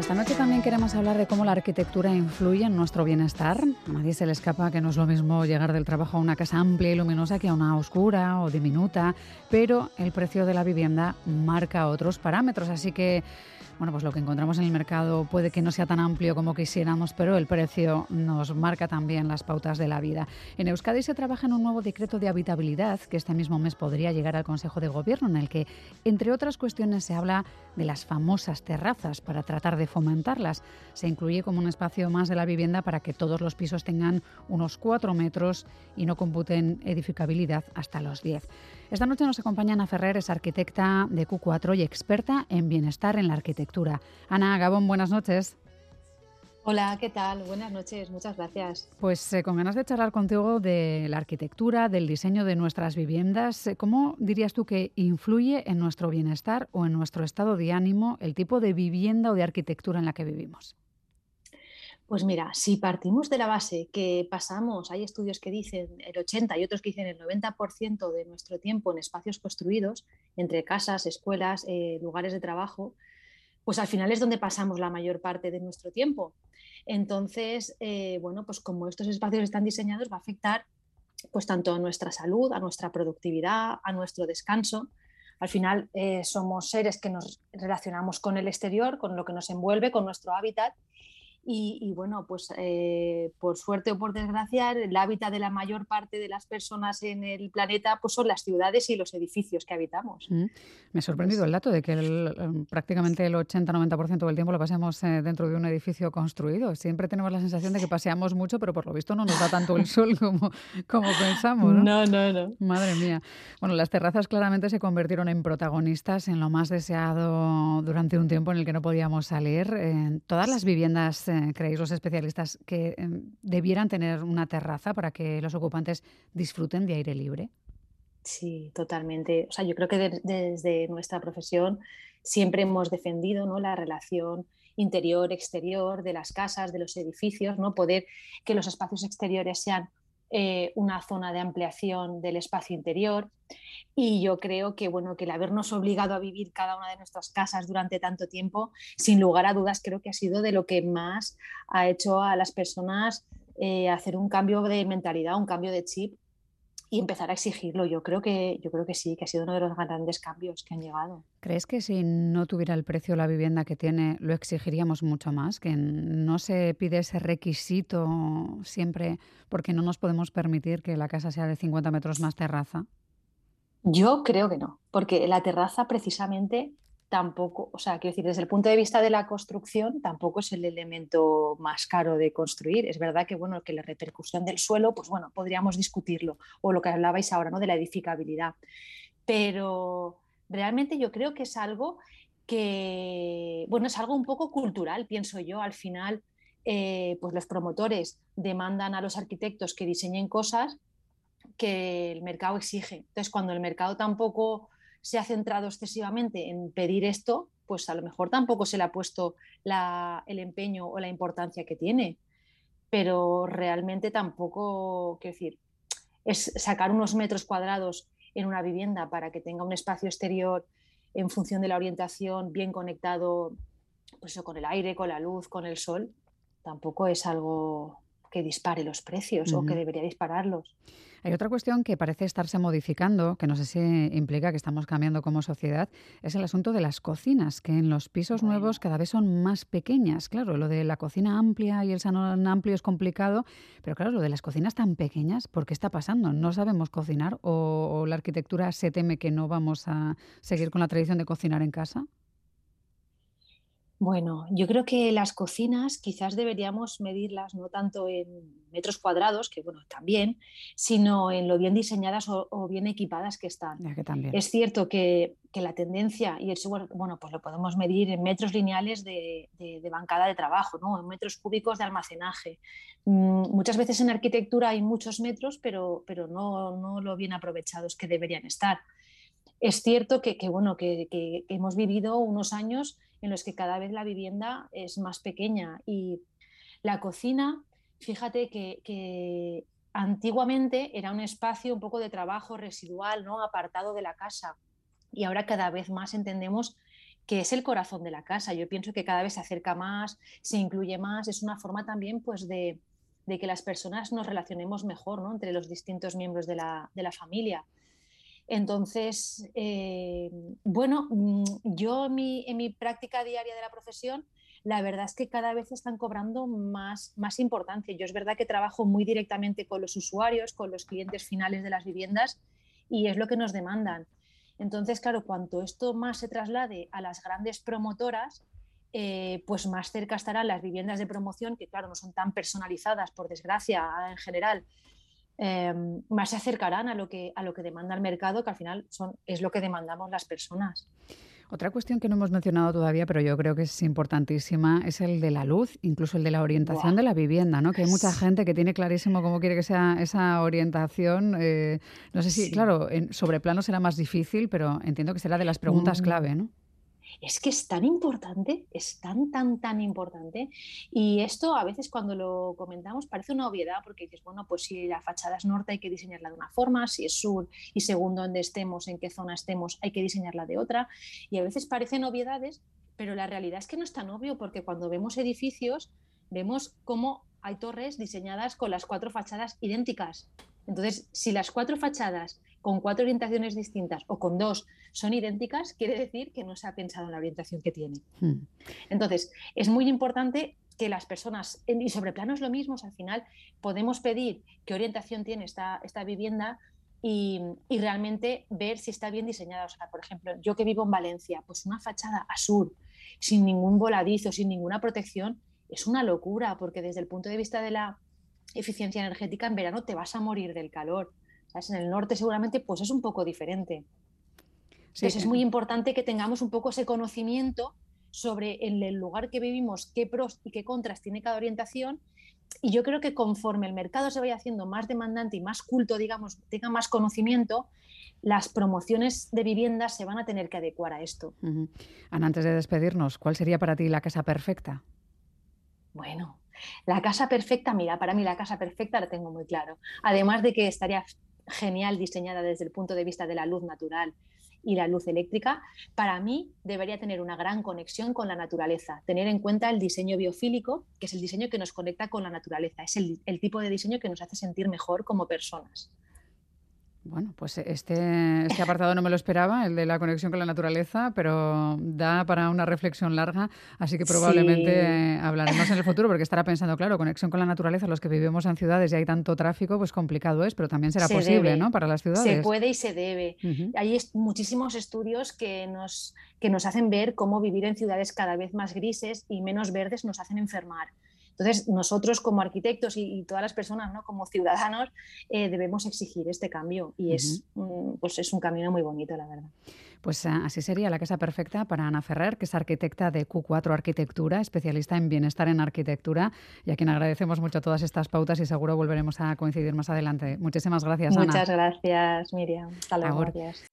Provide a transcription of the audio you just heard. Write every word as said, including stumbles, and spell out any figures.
Esta noche también queremos hablar de cómo la arquitectura influye en nuestro bienestar. A nadie se le escapa que no es lo mismo llegar del trabajo a una casa amplia y luminosa que a una oscura o diminuta, pero el precio de la vivienda marca otros parámetros, así que bueno, pues lo que encontramos en el mercado puede que no sea tan amplio como quisiéramos, pero el precio nos marca también las pautas de la vida. En Euskadi se trabaja en un nuevo decreto de habitabilidad que este mismo mes podría llegar al Consejo de Gobierno, en el que, entre otras cuestiones, se habla de las famosas terrazas para tratar de fomentarlas. Se incluye como un espacio más de la vivienda para que todos los pisos tengan unos cuatro metros y no computen edificabilidad hasta los diez. Esta noche nos acompaña Ana Ferrer, es arquitecta de Q cuatro y experta en bienestar en la arquitectura. Ana, Gabón, buenas noches. Hola, ¿qué tal? Buenas noches, muchas gracias. Pues eh, con ganas de charlar contigo de la arquitectura, del diseño de nuestras viviendas. ¿Cómo dirías tú que influye en nuestro bienestar o en nuestro estado de ánimo el tipo de vivienda o de arquitectura en la que vivimos? Pues mira, si partimos de la base que pasamos, hay estudios que dicen el ochenta y otros que dicen el noventa por ciento de nuestro tiempo en espacios construidos, entre casas, escuelas, eh, lugares de trabajo, pues al final es donde pasamos la mayor parte de nuestro tiempo. Entonces, eh, bueno, pues como estos espacios están diseñados, va a afectar pues tanto a nuestra salud, a nuestra productividad, a nuestro descanso. Al final eh, somos seres que nos relacionamos con el exterior, con lo que nos envuelve, con nuestro hábitat. Y, y bueno, pues eh, por suerte o por desgracia, el hábitat de la mayor parte de las personas en el planeta pues son las ciudades y los edificios que habitamos. Mm. Me ha sorprendido Entonces, el dato de que el, em, prácticamente el ochenta noventa por ciento del tiempo lo pasemos eh, dentro de un edificio construido. Siempre tenemos la sensación de que paseamos mucho, pero por lo visto no nos da tanto el sol como, como pensamos, ¿no? no, no, no. Madre mía. Bueno, las terrazas claramente se convirtieron en protagonistas, en lo más deseado durante un tiempo en el que no podíamos salir. Eh, ¿Todas las viviendas, eh, creéis los especialistas, que eh, debieran tener una terraza para que los ocupantes disfruten de aire libre? Sí, totalmente. O sea, yo creo que de- desde nuestra profesión siempre hemos defendido, ¿no?, la relación interior-exterior de las casas, de los edificios, ¿no? Poder que los espacios exteriores sean eh, una zona de ampliación del espacio interior. Y yo creo que, bueno, que el habernos obligado a vivir cada una de nuestras casas durante tanto tiempo, sin lugar a dudas, creo que ha sido de lo que más ha hecho a las personas eh, hacer un cambio de mentalidad, un cambio de chip y empezar a exigirlo. Yo creo que, yo creo que sí, que ha sido uno de los grandes cambios que han llegado. ¿Crees que si no tuviera el precio la vivienda que tiene, lo exigiríamos mucho más? Que no se pide ese requisito siempre porque no nos podemos permitir que la casa sea de cincuenta metros más terraza. Yo creo que no, porque la terraza precisamente tampoco, o sea, quiero decir, desde el punto de vista de la construcción, tampoco es el elemento más caro de construir. Es verdad que, bueno, que la repercusión del suelo, pues bueno, podríamos discutirlo, o lo que hablabais ahora, ¿no?, de la edificabilidad. Pero realmente yo creo que es algo que, bueno, es algo un poco cultural, pienso yo. Al final, eh, pues los promotores demandan a los arquitectos que diseñen cosas que el mercado exige. Entonces, cuando el mercado tampoco se ha centrado excesivamente en pedir esto, pues a lo mejor tampoco se le ha puesto la, el empeño o la importancia que tiene. Pero realmente tampoco, quiero decir, es sacar unos metros cuadrados en una vivienda para que tenga un espacio exterior en función de la orientación bien conectado, pues eso, con el aire, con la luz, con el sol, tampoco es algo que dispare los precios o que Ujú. debería dispararlos. Hay otra cuestión que parece estarse modificando, que no sé si implica que estamos cambiando como sociedad, es el asunto de las cocinas, que en los pisos nuevos Bueno, cada vez son más pequeñas. Claro, lo de la cocina amplia y el salón amplio es complicado, pero claro, lo de las cocinas tan pequeñas, ¿por qué está pasando? ¿No sabemos cocinar o, o la arquitectura se teme que no vamos a seguir con la tradición de cocinar en casa? Bueno, yo creo que las cocinas quizás deberíamos medirlas no tanto en metros cuadrados, que bueno, también, sino en lo bien diseñadas o, o bien equipadas que están. Ya que también. Es cierto que, que la tendencia, y eso, bueno, bueno, pues lo podemos medir en metros lineales de, de- de bancada de trabajo, ¿no?, en metros cúbicos de almacenaje. Mm, muchas veces en arquitectura hay muchos metros, pero, pero no, no lo bien aprovechados que deberían estar. Es cierto que, que, bueno, que, que- que hemos vivido unos años en los que cada vez la vivienda es más pequeña y la cocina, fíjate que, que antiguamente era un espacio un poco de trabajo residual, ¿no?, apartado de la casa, y ahora cada vez más entendemos que es el corazón de la casa. Yo pienso que cada vez se acerca más, se incluye más, es una forma también pues de, de que las personas nos relacionemos mejor, ¿no? Entre los distintos miembros de la, de la familia. Entonces, eh, bueno, mm, yo en mi, en mi práctica diaria de la profesión, la verdad es que cada vez están cobrando más, más importancia. Yo es verdad que trabajo muy directamente con los usuarios, con los clientes finales de las viviendas y es lo que nos demandan. Entonces, claro, cuanto esto más se traslade a las grandes promotoras, eh, pues más cerca estarán las viviendas de promoción, que claro, no son tan personalizadas, por desgracia, en general, eh, más se acercarán a lo que, a lo que demanda el mercado, que al final son, es lo que demandamos las personas. Otra cuestión que no hemos mencionado todavía, pero yo creo que es importantísima, es el de la luz, incluso el de la orientación Buah. de la vivienda, ¿no? Que hay mucha gente que tiene clarísimo cómo quiere que sea esa orientación. Eh, no sé si, Sí. claro, en, sobre plano será más difícil, pero entiendo que será de las preguntas Mm. clave, ¿no? Es que es tan importante, es tan, tan, tan importante. Y esto a veces cuando lo comentamos parece una obviedad porque dices, bueno, pues si la fachada es norte hay que diseñarla de una forma, si es sur y según dónde estemos, en qué zona estemos, hay que diseñarla de otra. Y a veces parecen obviedades, pero la realidad es que no es tan obvio porque cuando vemos edificios vemos cómo hay torres diseñadas con las cuatro fachadas idénticas. Entonces, si las cuatro fachadas con cuatro orientaciones distintas o con dos son idénticas, quiere decir que no se ha pensado en la orientación que tiene. Hmm. Entonces, es muy importante que las personas, y sobre planos lo mismo, al final podemos pedir qué orientación tiene esta, esta vivienda y, y, realmente ver si está bien diseñada. O sea, por ejemplo, yo que vivo en Valencia, pues una fachada a sur, sin ningún voladizo, sin ninguna protección, es una locura, porque desde el punto de vista de la eficiencia energética, en verano te vas a morir del calor. ¿Sabes? En el norte seguramente pues es un poco diferente. Sí, Entonces es muy importante que tengamos un poco ese conocimiento sobre en el lugar que vivimos, qué pros y qué contras tiene cada orientación. Y yo creo que conforme el mercado se vaya haciendo más demandante y más culto, digamos, tenga más conocimiento, las promociones de viviendas se van a tener que adecuar a esto. uh-huh. Ana, antes de despedirnos, ¿cuál sería para ti la casa perfecta? Bueno, la casa perfecta, mira, para mí la casa perfecta la tengo muy claro. Además de que estaría genial diseñada desde el punto de vista de la luz natural y la luz eléctrica, para mí debería tener una gran conexión con la naturaleza, tener en cuenta el diseño biofílico, que es el diseño que nos conecta con la naturaleza, es el, el tipo de diseño que nos hace sentir mejor como personas. Bueno, pues este, este apartado no me lo esperaba, el de la conexión con la naturaleza, pero da para una reflexión larga, así que probablemente Sí, eh, hablaremos en el futuro, porque estará pensando, claro, conexión con la naturaleza, los que vivimos en ciudades y hay tanto tráfico, pues complicado es, pero también será se posible, ¿no?, debe, para las se ciudades. puede y se debe. Uh-huh. Hay muchísimos estudios que nos, que nos hacen ver cómo vivir en ciudades cada vez más grises y menos verdes nos hacen enfermar. Entonces, nosotros como arquitectos y, y todas las personas, ¿no?, como ciudadanos, eh, debemos exigir este cambio y Uh-huh. es, pues es un camino muy bonito, la verdad. Pues uh, así sería la casa perfecta para Ana Ferrer, que es arquitecta de Q cuatro Arquitectura, especialista en bienestar en arquitectura, y a quien agradecemos mucho todas estas pautas y seguro volveremos a coincidir más adelante. Muchísimas gracias, Ana. Muchas gracias, Miriam. Hasta luego, Agur. adiós.